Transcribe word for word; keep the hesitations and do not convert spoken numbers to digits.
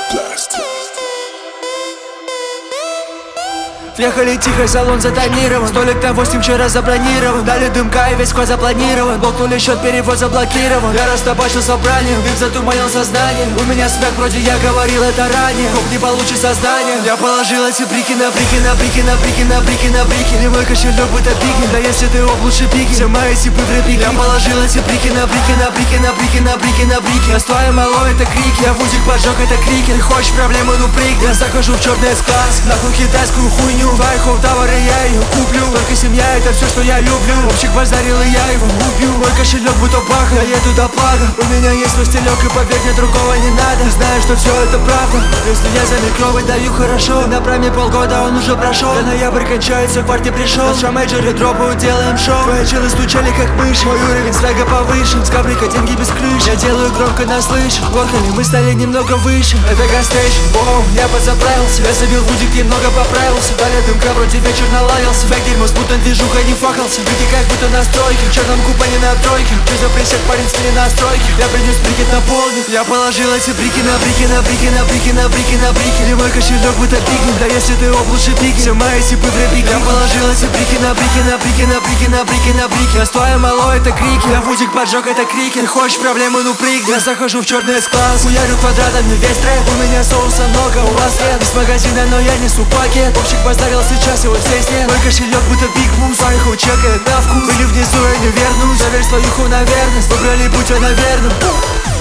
Въехали тихо, салон затонирован. Столик на восемь вчера забронирован. Дали дымка и весь вход запланирован. Блокнули счет, перевод заблокирован. Я растопачил собранием, дым затуманил сознание. У меня смех, вроде я говорил это ранее. Хоп, не получит создание. Я положил эти брики на брики, на брики, на брики, на брики, на брики. И мой кошелек будто пикнет. Да если ты об лучше пики, все мои типы в репике. Я положил эти брики на брики, на брики, на брики, на брики, на брики. Я стою мало, это крики. Я в узик поджег, это крики. Ты хочешь проблемы, ну прыг. Я захожу в черный эс-класс. Нахуй китайскую хуйню. Твои хоп-товары я ее куплю. Только семья это все, что я люблю. Общик базарил и я его убью. Мой кошелек будто баха, я еду до Плага. У меня есть свой стилек и поверь, мне другого не надо. Знаю, что все это правда. Если я за микровой даю хорошо. На праме полгода он уже прошел. Да ноябрь кончается, в парте пришел. Наша мейджоры дропают, делаем шоу. Твои челы стучали как мыши. Мой уровень свега повыше. С коврика деньги без крыши. Я делаю громко, нас слышит. Локали, мы стали немного выше. Это гастейдж, боу, я подзаправился. Я забил будик, немного поправился. Далее дымка, вроде вечер налаялся. Фэк дерьмо, спутан движуха, не факался. Люди как будто на стройке. В черном купоне на тройке. Что за присед, парень, с настройки. Я принес брикет на полдник. Я положил эти брики на брики, на брики, на брики, на брики, на брики. И мой кошелек будто пикнет. Да если ты об лучше пики. Все мои типы в репике. Я положил эти брики на брики, на брики, на брики, на брики, на брики. Я стою мало, это крики. Я в узик поджег, это крики. Ты хочешь проблемы, ну прыг. Я захожу в черный эс-класс. Хуярю квадратами весь трек. У меня соуса много, у вас нет. Из магазина, но я несу пакет. Общик базарил, сейчас его здесь нет. Мой кошелек будто биг мус. Своих чекает на вкус. Были внизу, я не вернусь. Заверь свою ху на верность. Выбрали путь, я наверное.